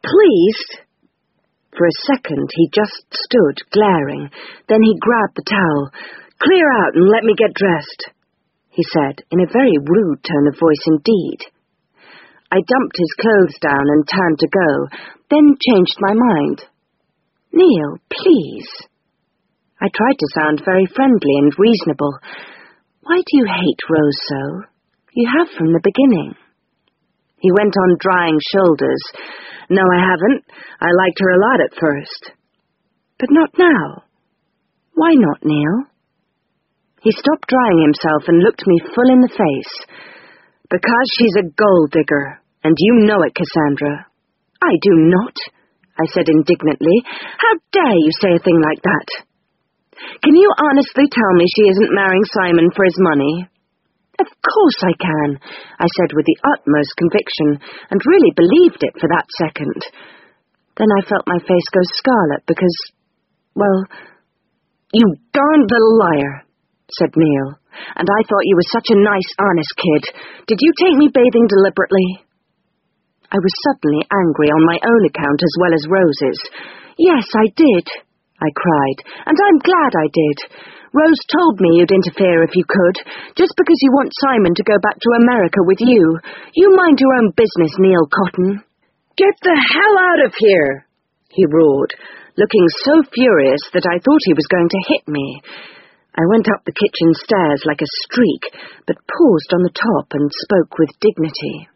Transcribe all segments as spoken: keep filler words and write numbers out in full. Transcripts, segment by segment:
Please? For a second, he just stood, glaring. Then he grabbed the towel. Clear out and let me get dressed, he said, in a very rude tone of voice indeed. I dumped his clothes down and turned to go, then changed my mind. Neil, please. I tried to sound very friendly and reasonable. Why do you hate Rose so? You have from the beginning. He went on drying shoulders. No, I haven't. I liked her a lot at first. But not now. Why not, Neil? He stopped drying himself and looked me full in the face. Because she's a gold digger, and you know it, Cassandra. I do not, I said indignantly. How dare you say a thing like that? Can you honestly tell me she isn't marrying Simon for his money? Of course I can, I said with the utmost conviction, and really believed it for that second. Then I felt my face go scarlet because, well, you darned little liar, said Neil, and I thought you were such a nice, honest kid. Did you take me bathing deliberately? I was suddenly angry on my own account as well as Rose's. Yes, I did, I cried, and I'm glad I did. Rose told me you'd interfere if you could, just because you want Simon to go back to America with you. You mind your own business, Neil Cotton. Get the hell out of here, he roared, looking so furious that I thought he was going to hit me. I went up the kitchen stairs like a streak, but paused on the top and spoke with dignity.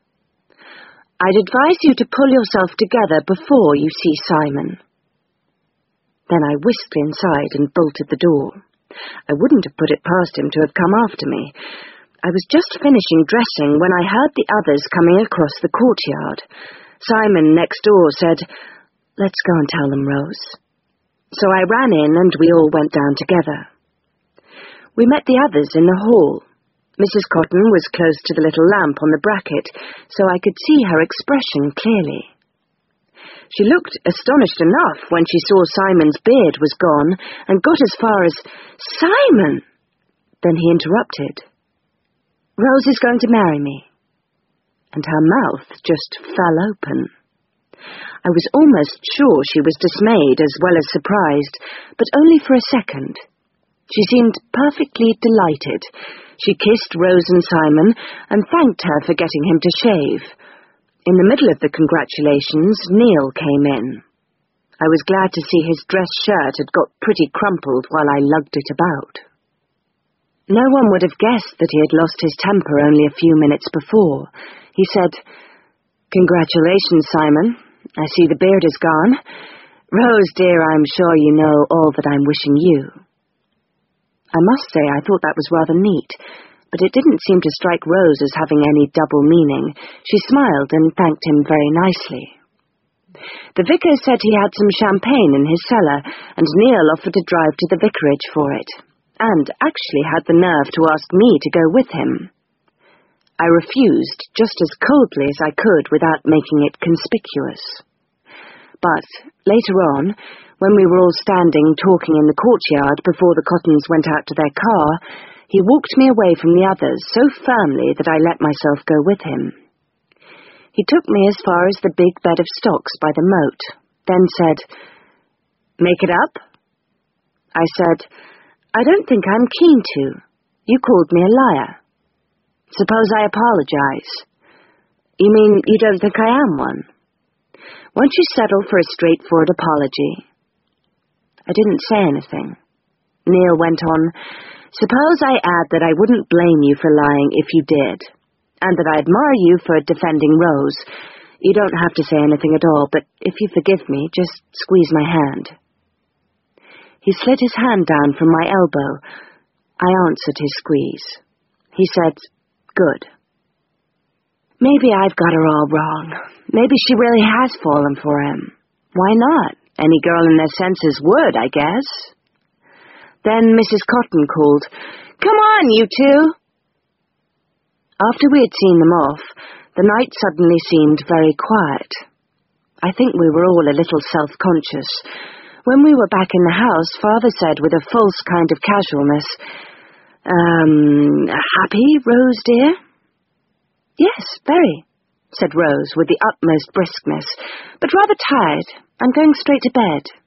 I'd advise you to pull yourself together before you see Simon. Then I whisked inside and bolted the door. I wouldn't have put it past him to have come after me. I was just finishing dressing when I heard the others coming across the courtyard. Simon next door said, "Let's go and tell them, Rose." So I ran in and we all went down together. We met the others in the hall. Missus Cotton was close to the little lamp on the bracket, so I could see her expression clearly. She looked astonished enough when she saw Simon's beard was gone and got as far as, "Simon!" Then he interrupted. "Rose is going to marry me." And her mouth just fell open. I was almost sure she was dismayed as well as surprised, but only for a second. She seemed perfectly delighted. She kissed Rose and Simon and thanked her for getting him to shave. In the middle of the congratulations, Neil came in. I was glad to see his dress shirt had got pretty crumpled while I lugged it about. No one would have guessed that he had lost his temper only a few minutes before. He said, "Congratulations, Simon. I see the beard is gone. Rose, dear, I'm sure you know all that I'm wishing you." I must say I thought that was rather neat, but it didn't seem to strike Rose as having any double meaning. She smiled and thanked him very nicely. The vicar said he had some champagne in his cellar, and Neil offered to drive to the vicarage for it, and actually had the nerve to ask me to go with him. I refused just as coldly as I could without making it conspicuous. But later on, when we were all standing talking in the courtyard before the Cottons went out to their car, he walked me away from the others so firmly that I let myself go with him. He took me as far as the big bed of stocks by the moat, then said, "Make it up?" I said, "I don't think I'm keen to. You called me a liar. Suppose I apologize." "You mean you don't think I am one? Won't you settle for a straightforward apology?" I didn't say anything. Neil went on, "Suppose I add that I wouldn't blame you for lying if you did, and that I admire you for defending Rose. You don't have to say anything at all, but if you forgive me, just squeeze my hand." He slid his hand down from my elbow. I answered his squeeze. He said, "Good. Maybe I've got her all wrong. Maybe she really has fallen for him. Why not? Any girl in their senses would, I guess." Then Missus Cotton called, "Come on, you two!" After we had seen them off, the night suddenly seemed very quiet. I think we were all a little self-conscious. When we were back in the house, Father said with a false kind of casualness, Um, happy, Rose dear?" "Yes, very," said Rose with the utmost briskness, but rather tired. I'm going straight to bed.